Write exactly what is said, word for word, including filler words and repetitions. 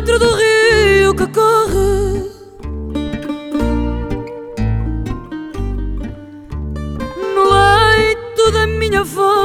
dentro do rio que corre, no leito da minha voz.